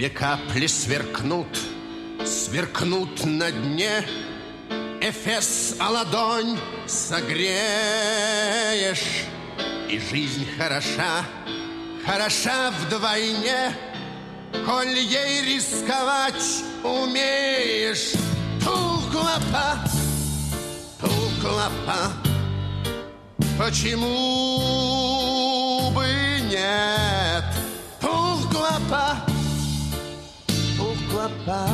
Две капли сверкнут, сверкнут на дне. Эфес, а ладонь согреешь. И жизнь хороша, хороша вдвойне, коль ей рисковать умеешь. Пуклапа, пуклапа, почему бы нет? Пуклапа, пуклапа,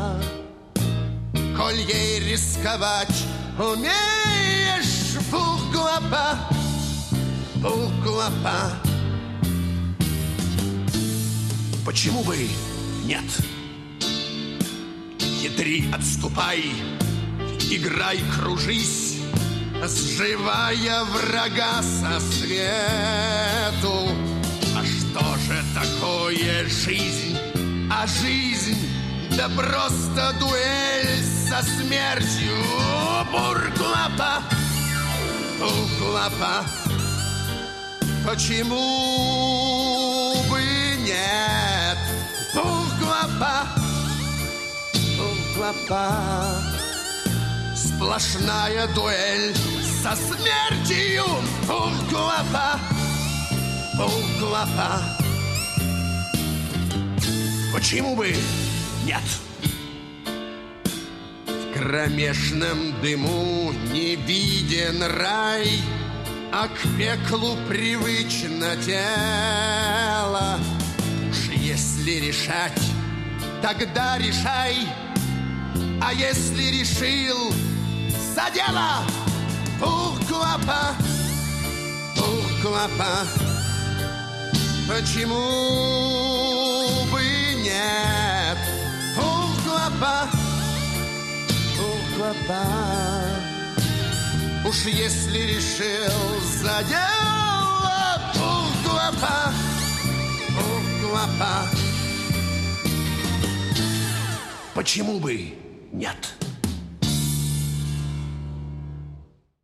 коль ей рисковать умеешь. Пуклапа, пуклапа, почему бы нет? Хитри, отступай, играй, кружись, сживая врага со свету. А что же такое жизнь? А жизнь, да просто дуэль со смертью. Пуклапа, пуклапа, почему бы нет? Пуклапа, пуклапа, сплошная дуэль со смертью. Пуклапа, пуклапа, почему бы нет? В кромешном дыму не виден рай, а к пеклу привычно тело. Уж если решать, тогда решай. А если решил, за дело. Пуклапа, пуклапа, почему бы нет? Пуклапа, пуклапа, уж если решил, за дело. Пуклапа, пуклапа, почему бы нет?